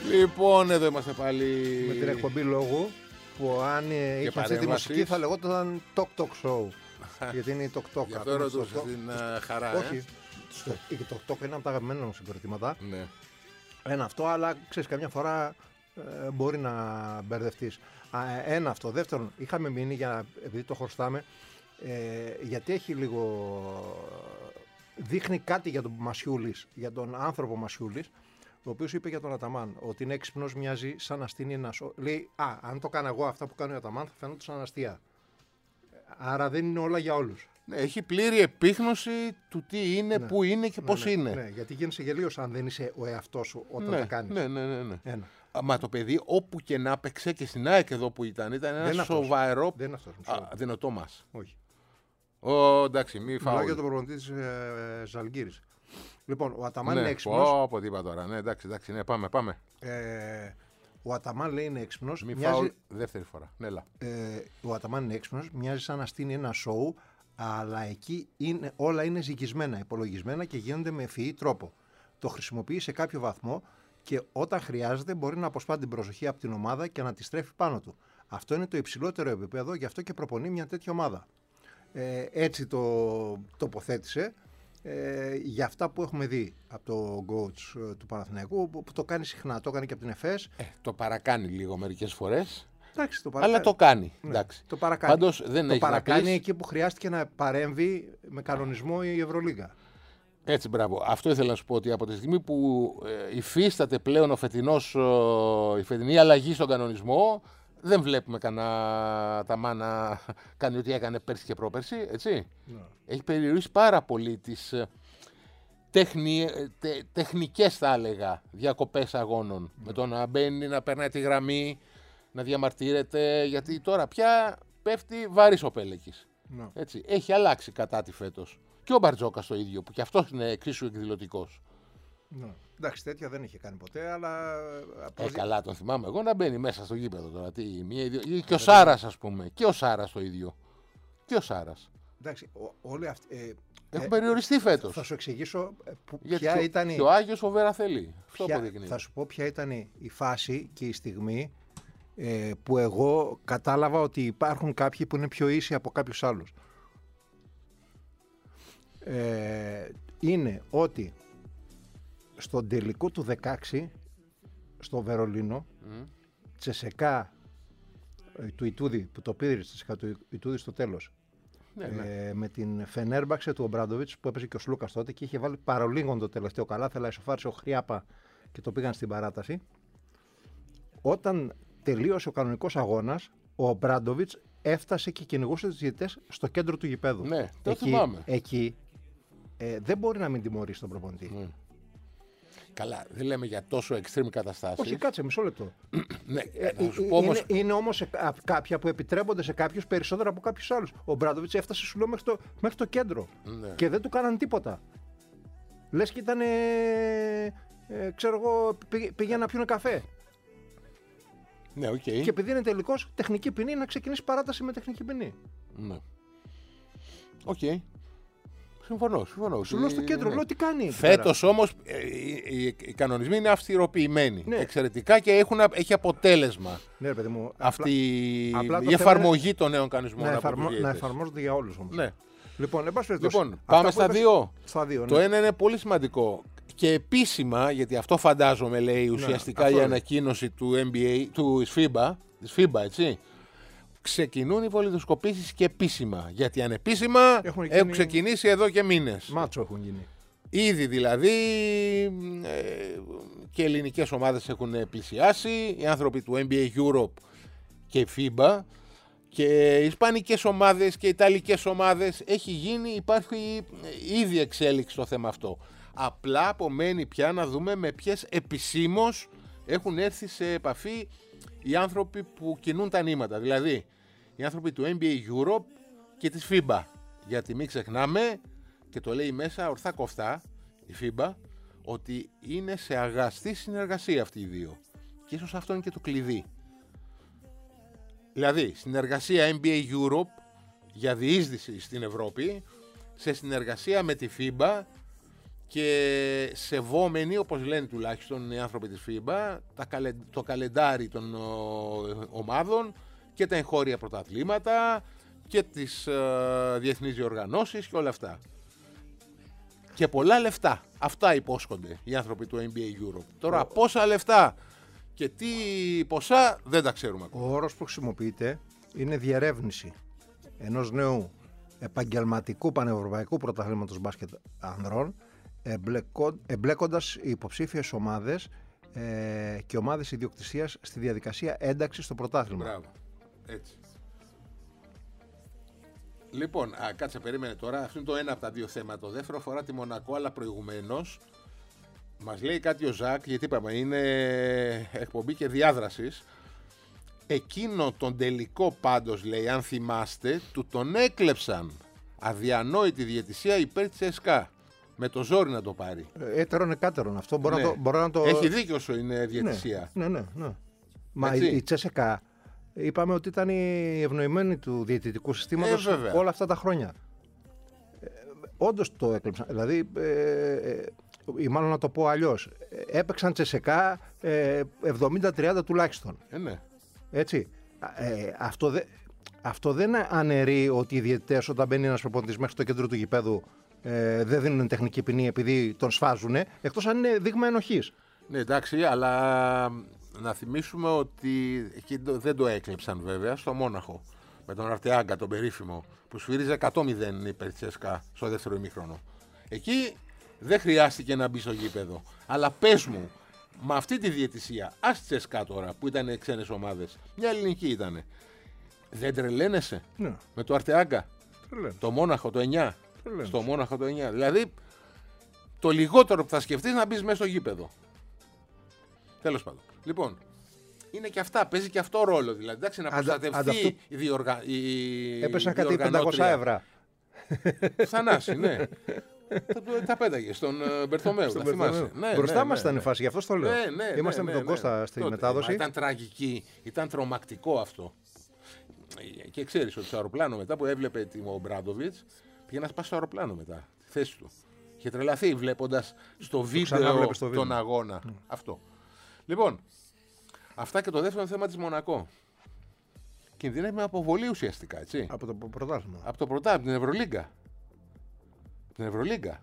Λοιπόν, εδώ είμαστε πάλι. Με την εκπομπή λόγου που αν ε, είχε αυτή τη μουσική θα λεγόταν Talk Talk Show. Γιατί είναι η Talk Talk. Γι' αυτό ρωτούσα την uh, χαρά. Όχι. Ε? Η Talk Talk είναι από τα αγαπημένα μου συγκροτήματα. Ναι. Ένα αυτό, αλλά ξέρεις, καμιά φορά ε, μπορεί να μπερδευτείς. Α, ένα αυτό. Δεύτερον, είχαμε μείνει, για, επειδή το χρωστάμε, ε, γιατί έχει λίγο. Δείχνει κάτι για τον Μασιούλης, για τον άνθρωπο Μασιούλης, ο οποίος είπε για τον Αταμάν ότι είναι έξυπνος, μοιάζει σαν να στείνει ένα. Λέει, α, αν το κάνω εγώ αυτά που κάνει ο Αταμάν θα φαίνονται σαν αστεία. Άρα δεν είναι όλα για όλους. Ναι, έχει πλήρη επίγνωση του τι είναι, Ναι. πού είναι και Ναι, πώς ναι, είναι. Ναι, γιατί γίνεσαι γελίος αν δεν είσαι ο εαυτός σου όταν ναι, τα κάνεις. ναι, ναι, ναι, ναι. Ένα. Μα το παιδί όπου και να παίξε και στην ΑΕΚ εδώ που ήταν, ήταν Δεν ένα είναι αυτός. σοβαρό. Δεν είναι αυτός. Α, δεν είναι ο Τόμας. Όχι. Ω, εντάξει, μη Μιλάω φάω. για τον προπονητή της ε, Ζαλγκύρης. Λοιπόν, ο Αταμάν Ναι, είναι έξυπνος. πω, πω, τι είπα τώρα. Ναι, εντάξει, εντάξει, ναι, πάμε, πάμε. Ε, ο Αταμάν λέει είναι έξυπνος. Μη Μοιάζει, φάω δεύτερη φορά. Ναι, έλα. ε, ο Αταμάν είναι έξυπνος, μοιάζει σαν να στείνει ένα σοου, αλλά εκεί είναι, όλα είναι ζυγισμένα, υπολογισμένα και γίνονται με ευφυή τρόπο. Το χρησιμοποιεί σε κάποιο βαθμό και όταν χρειάζεται μπορεί να αποσπά την προσοχή από την ομάδα και να τη στρέφει πάνω του. Αυτό είναι το υψηλότερο επίπεδο, γι' αυτό και προπονεί μια τέτοια ομάδα. Ε, έτσι το τοποθέτησε. Ε, για αυτά που έχουμε δει από το coach ε, του Παναθηναϊκού, που, που το κάνει συχνά, το έκανε και από την ΕΦΕΣ. Ε, το παρακάνει λίγο μερικές φορές, Εντάξει, το παρακάνει. αλλά το κάνει. Ναι, εντάξει. το παρακάνει. Πάντως δεν το έχει να παρακάνει πεις. εκεί που χρειάστηκε να παρέμβει με κανονισμό η Ευρωλίγα. Έτσι, μπράβο. Αυτό ήθελα να σου πω, ότι από τη στιγμή που ε, υφίσταται πλέον ο φετινός, ε, η φετινή αλλαγή στον κανονισμό, δεν βλέπουμε κανένα ταμά να κάνει ό,τι έκανε πέρσι και πρόπερσι, έτσι. Ναι. Έχει περιορίσει πάρα πολύ τις ε, τεχνι, ε, τε, τεχνικές, θα έλεγα, διακοπές αγώνων. Ναι. Με το να μπαίνει, να περνάει τη γραμμή, να διαμαρτύρεται, γιατί τώρα πια πέφτει βαρύς ο Πέλεκης. Ναι. Έτσι. Έχει αλλάξει κατά τη φέτος. Και ο Μπαρτζόκας το ίδιο, που και αυτός είναι εξίσου εκδηλωτικός. Ναι. Εντάξει, τέτοια δεν είχε κάνει ποτέ, αλλά. Ε, καλά, τον θυμάμαι εγώ να μπαίνει μέσα στο γήπεδο τώρα. Τι, μία, δύο, και ο Σάρας, ας πούμε. Και ο Σάρας το ίδιο. Και ο Σάρας. Εντάξει, ό, όλοι αυτοί. Ε, Έχουν ε, περιοριστεί φέτος. Θα σου εξηγήσω ε, που, Γιατί ποια και, ήταν. και ο Άγιος φοβερά θέλει. Αυτό ποια- αποδεικνύει. θα σου πω ποια ήταν η φάση και η στιγμή ε, που εγώ κατάλαβα ότι υπάρχουν κάποιοι που είναι πιο ίσοι από κάποιους άλλους. Ε, είναι ότι στον τελικό του δεκαέξι στο Βερολίνο Μμ. Τσεσεκά ε, του Ιτούδη που το πήρε Τσεσεκά του Ιτούδη στο τέλος Ναι, ναι. ε, με την Φενέρμπαξε του Ομπράντοβιτς που έπαιζε και ο Σλούκας τότε και είχε βάλει παρολίγον το τελευταίο καλά, θέλα ισοφάρισε ο Χριάπα και το πήγαν στην παράταση. Όταν τελείωσε ο κανονικός αγώνας, ο Ομπράντοβιτς έφτασε και κυνηγούσε τους διαιτητές στο κέντρο του γηπέδου. Ναι, το εκεί, θυμάμαι. εκεί ε, δεν μπορεί να μην τιμωρήσει τον προπονητή. Ναι. Καλά, δεν λέμε για τόσο extreme καταστάσεις. Όχι, κάτσε μισό λεπτό. Ναι, Ε, θα σου ε, πω όμως, είναι είναι όμως ε, α, κάποια που επιτρέπονται σε κάποιους περισσότερα από κάποιους άλλους. Ο Μπράντοβιτς έφτασε, σου λέω, μέχρι το, μέχρι το κέντρο Ναι. και δεν του κάναν τίποτα. Λες και ήταν, ε, ε, ξέρω εγώ, πήγε, πήγε να πιούνε καφέ. ναι, οκ. Και επειδή είναι τελικός, τεχνική ποινή, να ξεκινήσει παράταση με τεχνική ποινή. Ναι. Οκ. Συμφωνώ, συμφωνώ. Σου λέω στο κέντρο, Ναι. λέω τι κάνει. εκεί πέρα. Φέτος όμως ε, οι, οι, οι κανονισμοί είναι αυστηροποιημένοι. Ναι. Εξαιρετικά και έχουν, έχει αποτέλεσμα Ναι, ρε παιδί μου. αυτή η- απλά το η θέμα εφαρμογή των νέων κανονισμών. να, από εφαρμο, τους να διαιτητές. εφαρμόζονται για όλους όμως. Ναι. Λοιπόν, εν πάση περιπτώσει, Λοιπόν, αυτά πάμε που στα είπες- δύο. Στα δύο, ναι. Το ένα είναι πολύ σημαντικό και επίσημα, γιατί αυτό φαντάζομαι λέει ουσιαστικά αυτό η είναι. ανακοίνωση του N B A, του FIBA, της FIBA, έτσι. Ξεκινούν οι βολιδοσκοπήσεις και επίσημα. Γιατί ανεπίσημα Έχουν έχουν, γίνει- ξεκινήσει εδώ και μήνες. Μάτσο έχουν γίνει. Ήδη δηλαδή ε, και ελληνικές ομάδες έχουν πλησιάσει, οι άνθρωποι του N B A Europe και η FIBA και οι ισπανικές ομάδες και οι ιταλικές ομάδες. Έχει γίνει, υπάρχει ήδη εξέλιξη στο θέμα αυτό. Απλά απομένει πια να δούμε με ποιες επισήμως έχουν έρθει σε επαφή οι άνθρωποι που κινούν τα νήματα. Δηλαδή οι άνθρωποι του N B A Europe και της FIBA. Γιατί μην ξεχνάμε, και το λέει μέσα ορθά κοφτά η FIBA, ότι είναι σε αγαστή συνεργασία αυτοί οι δύο. Και ίσως αυτό είναι και το κλειδί. Δηλαδή, συνεργασία N B A Europe για διείσδυση στην Ευρώπη, σε συνεργασία με τη FIBA και σεβόμενοι, όπως λένε τουλάχιστον οι άνθρωποι της φίμπα, τα καλε, το καλεντάρι των ο, ομάδων και τα εγχώρια πρωταθλήματα και τις ε, διεθνείς διοργανώσεις και όλα αυτά. Και πολλά λεφτά. Αυτά υπόσχονται οι άνθρωποι του N B A Europe. Τώρα πόσα λεφτά και τι ποσά δεν τα ξέρουμε ακόμα. Ο όρος που χρησιμοποιείται είναι διερεύνηση ενός νέου επαγγελματικού πανευρωπαϊκού πρωταθλήματος μπάσκετ ανδρών, εμπλεκό, εμπλέκοντας οι υποψήφιες ομάδες ε, και ομάδες ιδιοκτησίας στη διαδικασία ένταξης στο πρωτάθλημα. Μπράβο. Έτσι. Λοιπόν, α, κάτσε, περίμενε τώρα. Αυτό είναι το ένα από τα δύο θέματα. Το δεύτερο αφορά τη Μονακό, αλλά προηγουμένως μας λέει κάτι ο Ζακ, γιατί είπαμε είναι εκπομπή και διάδρασης. Εκείνο τον τελικό πάντως, λέει, αν θυμάστε, του τον έκλεψαν. Αδιανόητη διαιτησία υπέρ της ΕΣΚΑ. Με το ζόρι να το πάρει. Έτερον εκάτερον. Αυτό μπορώ, Ναι. να το, μπορώ να το... Έχει δίκιο όσο είναι διαιτησία. Ναι, ναι, ναι. Μα Έτσι. η, η Τσέσεκα είπαμε ότι ήταν η ευνοημένη του διαιτητικού συστήματος Ε, βέβαια. όλα αυτά τα χρόνια. Ε, όντως το έκλεψαν. Δηλαδή, ε, ε, ή μάλλον να το πω αλλιώς, ε, έπαιξαν Τσέσεκα ε, εβδομήντα τριάντα τουλάχιστον. Ε, ναι. Έτσι. Ε, αυτό, δε, αυτό δεν αναιρεί ότι οι διαιτητές όταν μπαίνει ένας προπονητής μέχρι το κέντρο του γηπέδου ε, δεν δίνουν τεχνική ποινή επειδή τον σφάζουν, εκτός αν είναι δείγμα ενοχής. Ναι, εντάξει, αλλά να θυμίσουμε ότι εκεί δεν το έκλεψαν βέβαια στο Μόναχο. Με τον Αρτεάγκα, τον περίφημο, που σφύριζε εκατό μηδέν υπέρ της ΕΣΚΑ στο δεύτερο ημίχρονο. Εκεί δεν χρειάστηκε να μπει στο γήπεδο. Αλλά πες μου, με αυτή τη διαιτησία, ας τη ΕΣΚΑ τώρα που ήταν ξένες ομάδες, μια ελληνική ήτανε. Δεν τρελαίνεσαι Ναι. με το Αρτεάγκα, Τρελαίνεσαι. το Μόναχο το εννιά. Τρελαίνεσαι. Στο Μόναχο το εννιά. Δηλαδή, το λιγότερο που θα σκεφτείς να μπεις μέσα στο γήπεδο. Τέλος πάντων. Λοιπόν, είναι και αυτά, παίζει και αυτό ρόλο. Δηλαδή, εντάξει, να Αντα- προστατευτεί ανταυτού- η, διοργα... η Έπεσαν κάτι διοργανώτρια. πεντακόσια ευρώ. Θανάση, ναι. τα, το- τα πέταγε στον ε, Μπερθομέου, τα θυμάσαι. Ναι, Μπροστά ναι, μας ναι, ήταν η ναι. φάση, γι' αυτό το λέω. Ναι, ναι, Είμαστε ναι, με τον ναι, Κώστα ναι. στη Τότε, μετάδοση. μα ήταν τραγική, ήταν τρομακτικό αυτό. Και ξέρεις ότι στο αεροπλάνο μετά που έβλεπε την Ομπράντοβιτς, πήγε να σπάσει το αεροπλάνο μετά, τη θέση του. Είχε τρελαθεί βλέποντας στο βίντεο ξανάβλεπε στο βίντεο. τον αγώνα. Αυτό. Λοιπόν, αυτά και το δεύτερο θέμα της Μονακό. Κινδυνεύει με αποβολή ουσιαστικά, έτσι. Από το πρωτάθλημα. Από το πρωτάθλημα, την Ευρωλίγκα. Την Ευρωλίγκα.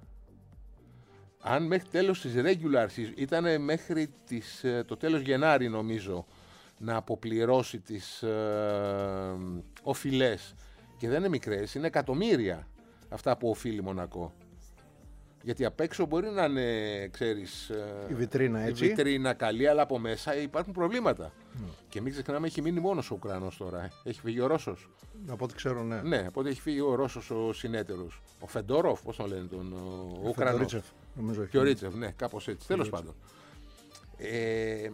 Αν μέχρι τέλος της regular season, ήταν μέχρι τις, ε, το τέλος Γενάρη νομίζω, να αποπληρώσει τις ε, οφειλές. Και δεν είναι μικρές, είναι εκατομμύρια αυτά που οφείλει Μονακό. Γιατί απ' έξω μπορεί να είναι, ξέρεις, ε, Η βιτρίνα, έτσι. η βιτρίνα καλή, αλλά από μέσα υπάρχουν προβλήματα. Και μην ξεχνάμε, έχει μείνει μόνος ο Ουκρανός τώρα. ε. Έχει φύγει ο Ρώσος. Από ό,τι ξέρω, ναι. Ναι, οπότε έχει φύγει ο Ρώσος ο συνέτερος. Ο Φεντόροφ, πώς τον λένε, τον ο, ο Ουκρανός. Ρίτσεφ, νομίζω έχει. Και ο Ρίτσεφ, ναι, κάπως έτσι. Τέλος πάντων. Ε,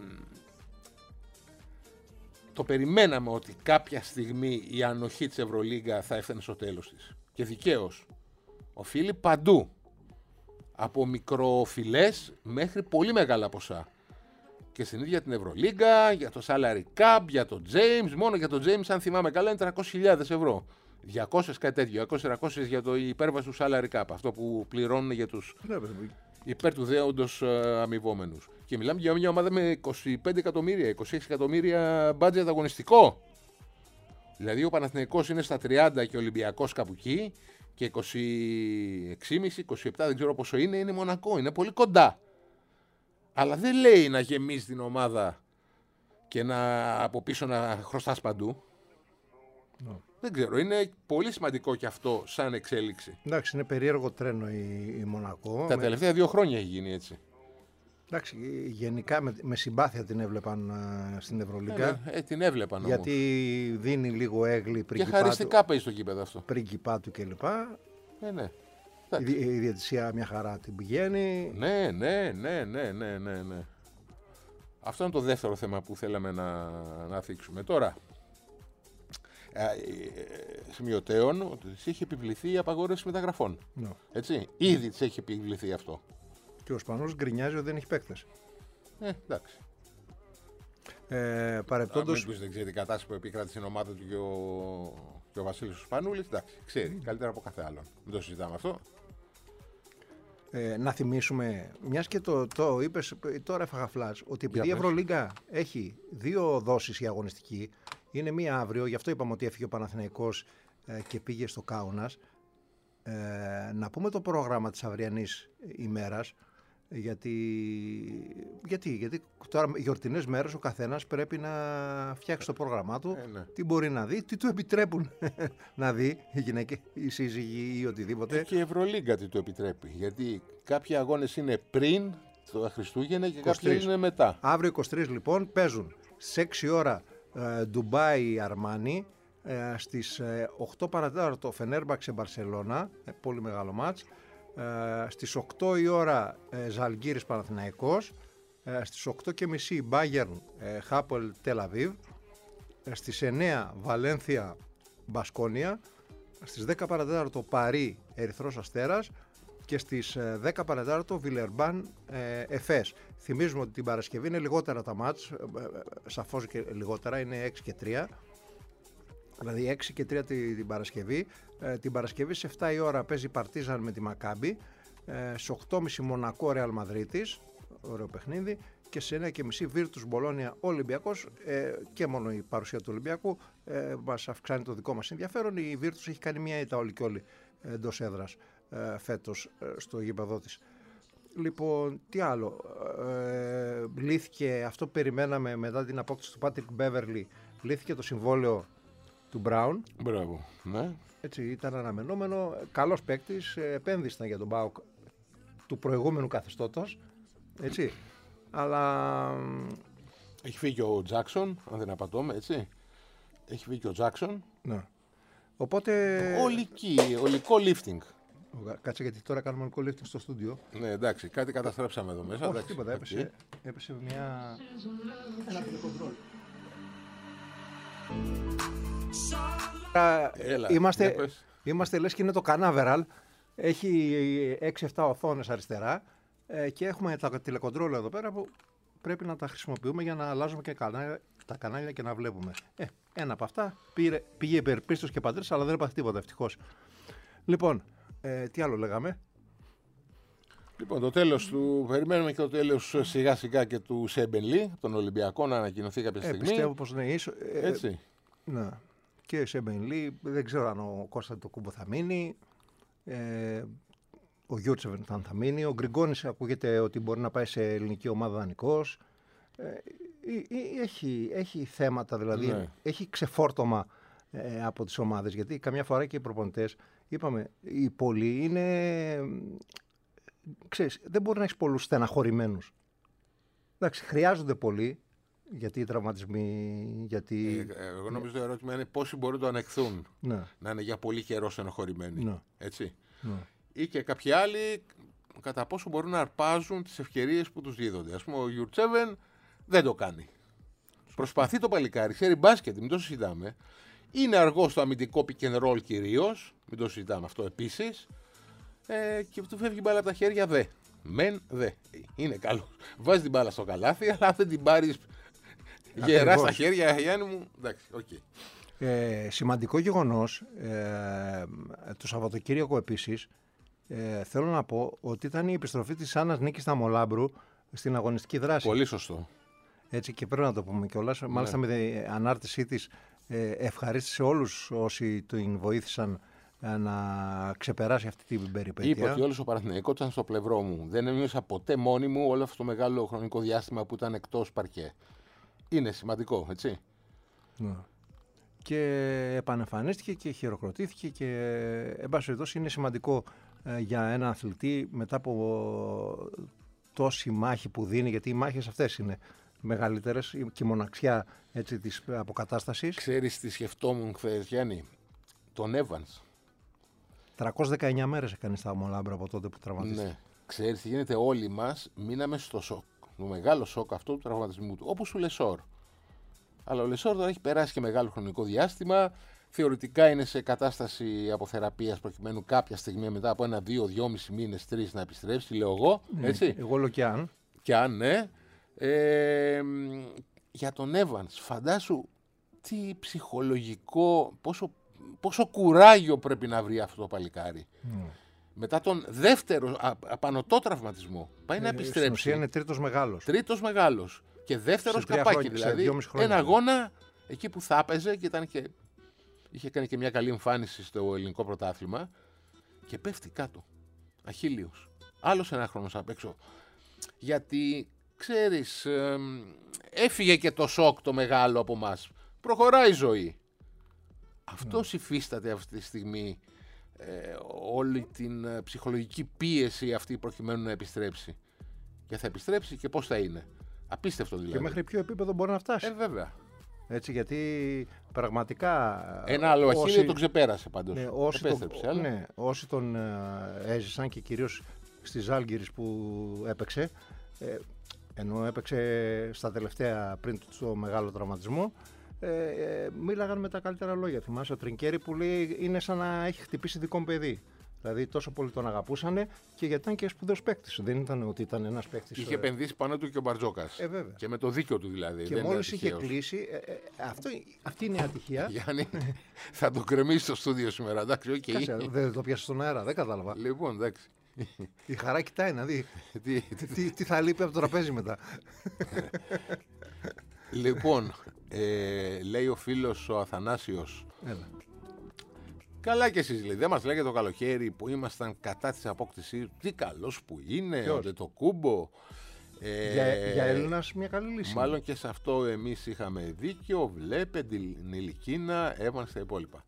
το περιμέναμε ότι κάποια στιγμή η ανοχή της Ευρωλίγκα θα έφτανε στο τέλος της. Και δικαίως. Οφείλει παντού. Από μικροφιλές μέχρι πολύ μεγάλα ποσά. Και στην ίδια την Ευρωλίγκα, για το salary cap, για το James. Μόνο για το James, αν θυμάμαι καλά, είναι τριακόσιες χιλιάδες ευρώ. διακόσιες κάτι τέτοιο, διακόσιες τριακόσιες για το υπέρβαση του salary cap. Αυτό που πληρώνουν για τους Ναι, παιδί. υπέρ του δέοντος ε, αμοιβόμενους. Και μιλάμε για μια ομάδα με είκοσι πέντε εκατομμύρια, είκοσι έξι εκατομμύρια budget αγωνιστικό. Δηλαδή ο Παναθηναϊκός είναι στα τριάντα και ο Ολυμπιακός κάπου εκεί και είκοσι έξι κόμμα πέντε, είκοσι επτά δεν ξέρω πόσο είναι, είναι Μονακό, είναι πολύ κοντά. Αλλά δεν λέει να γεμίσει την ομάδα και να από πίσω να χρωστάς παντού. No. Δεν ξέρω, είναι πολύ σημαντικό και αυτό σαν εξέλιξη. Εντάξει, είναι περίεργο τρένο η, η Μονακό. Τα Με- τελευταία δύο χρόνια έχει γίνει έτσι. Εντάξει, γενικά με, με συμπάθεια την έβλεπαν α, στην Ευρωλίγκα. Ε, ε, την έβλεπαν όμως. γιατί δίνει λίγο έγκλη Και πριγκιπάτου, χαριστικά παίζει στο γήπεδο αυτό. πριγκιπάτου κλπ. Ε, ναι. Η, δι- η διαιτησία μια χαρά την πηγαίνει. Ναι, ναι, ναι, ναι, ναι, ναι, ναι. Αυτό είναι το δεύτερο θέμα που θέλαμε να, να θίξουμε. Τώρα, ε, ε, σημειωτέων ότι της έχει επιβληθεί η απαγόρευση μεταγραφών. No. Έτσι, ήδη της έχει επιβληθεί αυτό. Και ο Σπανός γκρινιάζει ότι δεν έχει παίκτες. Ε, εντάξει. Ε, Αν Παρεπτόντως, δεν ξέρει την κατάσταση που επικράτησε στην ομάδα του και ο, και ο Βασίλης ο Σπανούλης, εντάξει, ξέρει καλύτερα από κάθε άλλον. Δεν το συζητάμε αυτό. Ε, να θυμίσουμε, μιας και το, το είπες, τώρα έφαγα φλας, ότι επειδή η Ευρωλίγκα έχει δύο δόσεις η αγωνιστική, είναι μία αύριο, γι' αυτό είπαμε ότι έφυγε ο Παναθηναϊκός ε, και πήγε στο Κάουνας. Ε, να πούμε το πρόγραμμα της αυριανής ημέρας, γιατί, γιατί, γιατί τώρα γιορτινές μέρες ο καθένας πρέπει να φτιάξει το πρόγραμμά του, ε, ναι. τι μπορεί να δει, τι του επιτρέπουν να δει οι γυναίκες, οι σύζυγοι ή οτιδήποτε. Ε, και η Ευρωλίγκα τι το επιτρέπει, γιατί κάποιοι αγώνες είναι πριν το Χριστούγεννα και είκοσι κάποιοι τρεις. είναι μετά. Αύριο είκοσι τρεις λοιπόν παίζουν σε έξι ώρα ε, Ντουμπάι Αρμάνι, ε, στις ε, οκτώ παρατέταρτο Φενέρμπαξε Μπαρσελώνα, ε, πολύ μεγάλο μάτς, ε, στις οκτώ η ώρα ε, Ζαλγκύρης Παναθηναϊκός, ε, στις οκτώ και μισή Μπάγερν ε, Χάπολ Τελαβίβ, ε, στις εννέα Βαλένθια Μπασκόνια, στις δέκα παρατέταρτο Παρί Ερυθρός Αστέρας και στις δέκα παρατέταρτο Βιλερμπάν ε, Εφές. Θυμίζουμε ότι την Παρασκευή είναι λιγότερα τα μάτς, ε, ε, σαφώς και λιγότερα, είναι έξι και τρία. Δηλαδή έξι και τρία την, την Παρασκευή. Ε, την Παρασκευή σε εφτά η ώρα παίζει Παρτίζαν με τη Μακάμπι. Ε, σε οκτώ και μισή Μονακό Ρεάλ Μαδρίτης, ωραίο παιχνίδι. Και σε εννέα και μισή Βίρτους Μπολόνια Ολυμπιακός, ε, και μόνο η παρουσία του Ολυμπιακού ε, μας αυξάνει το δικό μας ενδιαφέρον. Η Βίρτους έχει κάνει μια ήττα όλη και όλη εντός έδρας ε, φέτος ε, στο γήπεδό της. Λοιπόν, τι άλλο, ε, λύθηκε, αυτό που περιμέναμε μετά την απόκτηση του Πάτρικ Μπέβερλι, λύθηκε το συμβόλαιο του Μπράουν. Μπράβο, ναι. Έτσι, ήταν αναμενόμενο, καλός παίκτης, επένδυσαν για τον ΠΑΟΚ του προηγούμενου καθεστώτος, έτσι, αλλά... Έχει φύγει ο Τζάκσον, αν δεν απατώμε, έτσι. Έχει φύγει ο Τζάκσον. Ναι. Οπότε... Ολική, ολικό lifting. Κάτσε γιατί τώρα κάνουμε ολικό lifting στο στούντιο. Ναι, εντάξει, κάτι καταστρέψαμε εδώ μέσα. Όχι, εντάξει, τίποτα, έπεσε, okay. έπεσε μια... ένα τηλεκοντρόλ. Έλα, είμαστε, είμαστε λες και είναι το Canaveral. Έχει έξι εφτά οθόνες αριστερά ε, και έχουμε τα τηλεκοντρόλ εδώ πέρα που πρέπει να τα χρησιμοποιούμε για να αλλάζουμε και κανάλια, τα κανάλια και να βλέπουμε. Ε, ένα από αυτά πήρε, πήγε υπερπίστος και πατρίδας, αλλά δεν έπαθε τίποτα ευτυχώς. Λοιπόν, ε, τι άλλο λέγαμε. Λοιπόν, το τέλος του, περιμένουμε και το τέλος σιγά σιγά και του Σέμπενλι, των Ολυμπιακών, να ανακοινωθεί κάποια στιγμή. Ε, πιστεύω πως ναι, ίσως, ε, έτσι. Ναι. Και Σέμπενλι, δεν ξέρω αν ο Κώστα το Κούμπο θα μείνει. Ε, ο Γιούρτσεβεν θα, θα μείνει. Ο Γκριγκόνης ακούγεται ότι μπορεί να πάει σε ελληνική ομάδα δανεικός. Ε, έχει, έχει θέματα, δηλαδή ναι. έχει ξεφόρτωμα ε, από τις ομάδες. Γιατί καμιά φορά και οι προπονητές, είπαμε, οι πολλοί είναι... Ξέρεις, δεν μπορεί να έχεις πολλούς στεναχωρημένους. Εντάξει, χρειάζονται πολλοί, γιατί οι τραυματισμοί, γιατί... Ε, εγώ νομίζω το ερώτημα είναι πόσοι μπορούν να το ανεχθούν. Ναι. Να είναι για πολύ καιρό στενοχωρημένοι. Ναι. Έτσι. Ναι. Ή και κάποιοι άλλοι κατά πόσο μπορούν να αρπάζουν τις ευκαιρίες που τους δίδονται. Ας πούμε, ο Γιουρτσέβεν δεν το κάνει. Προσπαθεί το παλικάρι, ξέρει μπάσκετ, μην το συζητάμε. Είναι αργό στο αμυντικό pick and roll κυρίως, μην το συζητάμε αυτό επίσης. Ε, και του φεύγει η μπάλα από τα χέρια, δε. Μεν, δε. Είναι καλό. Βάζει την μπάλα στο καλάθι, αλλά αν δεν την πάρει γερά στα χέρια, Γιάννη μου. Εντάξει, οκ. Okay. Ε, σημαντικό γεγονός, ε, το Σαββατοκύριακο επίσης, ε, θέλω να πω ότι ήταν η επιστροφή της Άννας Νίκης Σταμολάμπρου στην αγωνιστική δράση. Πολύ σωστό. Έτσι και πρέπει να το πούμε κιόλας. Ναι. Μάλιστα με την ανάρτησή της ε, ευχαρίστησε όλους όσοι την βοήθησαν να ξεπεράσει αυτή την περιπέτεια. Είπε ότι όλος ο Παναθηναϊκός ήταν στο πλευρό μου. Δεν ένιωσα ποτέ μόνη μου όλο αυτό το μεγάλο χρονικό διάστημα που ήταν εκτός παρκέ. Είναι σημαντικό, έτσι. Ναι. Και επανεμφανίστηκε και χειροκροτήθηκε και εν πάση περιπτώσει είναι σημαντικό ε, για έναν αθλητή μετά από τόση μάχη που δίνει, γιατί οι μάχες αυτές είναι μεγαλύτερες και η μοναξιά έτσι, της αποκατάστασης. Ξέρεις τι σκεφτόμουν χθες, Γιάννη, τον Evans. τριακόσιες δεκαεννιά μέρες έκανε στα Μολάμπρα από τότε που τραυματίστηκε. Ναι. Ξέρεις τι γίνεται, όλοι μας μείναμε στο σοκ. Το μεγάλο σοκ αυτού του τραυματισμού του. Όπως ο Λεσόρ. Αλλά ο Λεσόρ τώρα έχει περάσει και μεγάλο χρονικό διάστημα. Θεωρητικά είναι σε κατάσταση αποθεραπείας προκειμένου κάποια στιγμή μετά από ένα, δύο, δυόμισι μήνες, τρεις να επιστρέψει, λέω εγώ. Έτσι. Εγώ λέω και αν. Και αν, ναι. Ε, για τον Evans, φαντάσου τι ψυχολογικό, πόσο, πόσο κουράγιο πρέπει να βρει αυτό το παλικάρι. Mm. μετά τον δεύτερο α, απανωτό τραυματισμό, πάει να Ε, Στην επιστρέψει. ουσία είναι τρίτος μεγάλος. Τρίτος μεγάλος και δεύτερος Σε τρία καπάκι. χρόνια, σε Δηλαδή δυόμιση χρόνια. ένα αγώνα εκεί που θα έπαιζε και, ήταν και είχε κάνει και μια καλή εμφάνιση στο ελληνικό πρωτάθλημα και πέφτει κάτω. Αχίλιος. Άλλος ένα χρόνος απ' έξω. Γιατί ξέρεις, ε, έφυγε και το σοκ το μεγάλο από μας. Προχωράει η ζωή. Αυτός υφίσταται αυτή τη στιγμή ε, όλη την ε, ψυχολογική πίεση αυτή προκειμένου να επιστρέψει. Και θα επιστρέψει και πώς θα είναι. Απίστευτο δηλαδή. Και μέχρι ποιο επίπεδο μπορεί να φτάσει. Ε, βέβαια. Έτσι, γιατί πραγματικά. Ένα άλλο όσοι- Αχίλιο τον ξεπέρασε πάντως. Ναι, όσοι, Επέστρεψε, τον, αλλά... ναι, όσοι τον ε, έζησαν και κυρίως στις Ζάλγκιρις που έπαιξε, ε, ενώ έπαιξε στα τελευταία πριν το μεγάλο τραυματισμό, ε, ε, μίλαγαν με τα καλύτερα λόγια. Θυμάσαι ο Τρινκέρι που λέει είναι σαν να έχει χτυπήσει δικό μου παιδί. Δηλαδή τόσο πολύ τον αγαπούσανε και γιατί ήταν και σπουδαίος παίκτης. Δεν ήταν ότι ήταν ένας παίκτης. Είχε ε, επενδύσει πάνω του και ο Μπαρτζόκας. Ε, βέβαια. Και με το δίκιο του δηλαδή. και δεν μόλις είναι είχε τυχαίος. κλείσει. Ε, ε, αυτό, αυτή είναι η ατυχία. Γιάννη, θα το κρεμίσει στο στούντιο σήμερα. Εντάξει, οκ. Κάτσε, δεν το πιάσε στον αέρα, δεν κατάλαβα. Λοιπόν, εντάξει. Η χαρά κοιτάει να δει Τι- τι, τι θα λείπει από το τραπέζι μετά. Λοιπόν, ε, λέει ο φίλος ο Αθανάσιος. Έλα. Καλά κι εσείς λέει, δεν μας λέγεται το καλοκαίρι που ήμασταν κατά της απόκτησης. Τι καλός που είναι, Ποιος? ο το κούμπο. Ε, Για, για Έλληνας μια καλή λύση. Μάλλον και σε αυτό εμείς είχαμε δίκιο. Βλέπε την Νιλικίνα, Εύαν στα υπόλοιπα.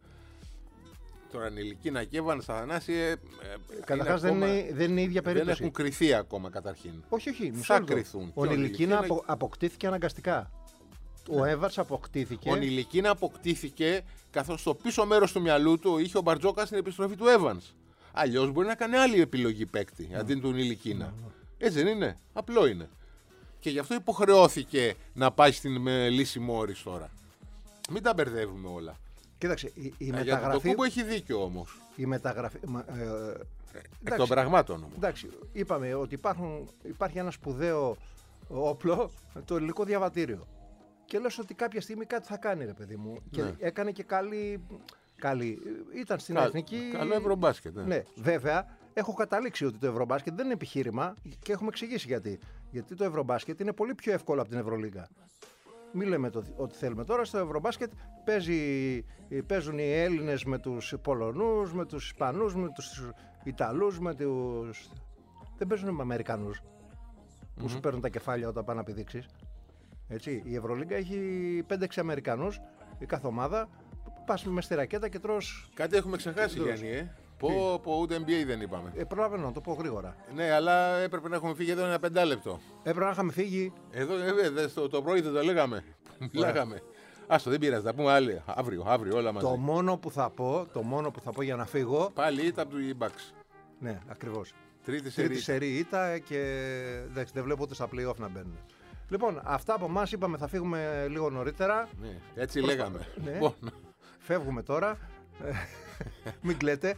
Τώρα Νιλικίνα και Εύαν στα Αθανάσιε. ε, Καταρχάς είναι δεν, ακόμα- είναι, δεν είναι η ίδια δεν περίπτωση. έχουν κρυθεί ακόμα καταρχήν. Όχι, όχι. μισό Θα λεπτό. κρυθούν. Ο Και ο Νιλικίνα Νιλικίνα- απο, αποκτήθηκε αναγκαστικά. Ο Έβαρς αποκτήθηκε. Ο Νιλικίνα αποκτήθηκε καθώς στο πίσω μέρος του μυαλού του είχε ο Μπαρτζόκας στην επιστροφή του Evans. Αλλιώς μπορεί να κάνει άλλη επιλογή παίκτη αντί του Νιλικίνα. Έτσι δεν είναι. Απλό είναι. Και γι' αυτό υποχρεώθηκε να πάει στην με, λύση Μόρις τώρα. Μην τα μπερδεύουμε όλα. Κοίταξε, η, η Ε, Για το μεταγραφή. Κούμπο έχει δίκιο όμως. Η μεταγραφή μα, ε, ε, Εκ εντάξει, των πραγμάτων όμως. εντάξει, είπαμε ότι υπάρχουν, υπάρχει ένα σπουδαίο όπλο, το ελληνικό διαβατήριο. Και λες ότι κάποια στιγμή κάτι θα κάνει, ρε παιδί μου. Και Ναι. έκανε και καλή. καλή ήταν στην Κα- εθνική. Καλό ευρωμπάσκετ. Ναι. Ναι, βέβαια, έχω καταλήξει ότι το Ευρωμπάσκετ δεν είναι επιχείρημα και έχουμε εξηγήσει γιατί. Γιατί το Ευρωμπάσκετ είναι πολύ πιο εύκολο από την Ευρωλίγα. Μην λέμε το, ότι θέλουμε. Τώρα στο Ευρωμπάσκετ παίζει, παίζουν οι Έλληνες με τους Πολωνούς, με τους Ισπανούς, με τους Ιταλούς, με τους... Δεν παίζουν με Αμερικανούς που σου παίρνουν τα κεφάλια όταν πάνε να πηδήξεις. Έτσι, η Ευρωλίγκα έχει πέντε έξι Αμερικανούς, η κάθε ομάδα. Πας με στη ρακέτα και τρως. Κάτι έχουμε ξεχάσει, Εντός. Γιάννη. Ε. Πω, πω, ούτε N B A δεν είπαμε. Ε, προλαβαίνω να το πω γρήγορα. Ναι, αλλά έπρεπε να έχουμε φύγει εδώ ένα πεντάλεπτο. Έπρεπε να είχαμε φύγει. Εδώ, ε, δε, στο, το πρωί δεν το λέγαμε. Μιλάγαμε. Άστο, δεν πειράζει, θα πούμε άλλη. Αύριο, αύριο, όλα μαζί. Το μόνο που θα πω, το μόνο που θα πω για να φύγω. Πάλι ήταν από του Bucks. Ναι, ακριβώς. Τρίτη Τρίτη σερί. σερή ήττα και εντάξει, δεν βλέπω ούτε στα play-off να μπαίνουν. Λοιπόν, αυτά από εμάς είπαμε θα φύγουμε λίγο νωρίτερα. Ναι, έτσι Προσπα- λέγαμε. Ναι. Λοιπόν, Φεύγουμε τώρα. Ε, Μην κλαίτε.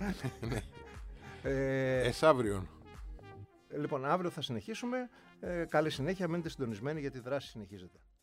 ε, εσάβριον. λοιπόν, αύριο θα συνεχίσουμε. Ε, καλή συνέχεια, μείνετε συντονισμένοι γιατί η δράση συνεχίζεται.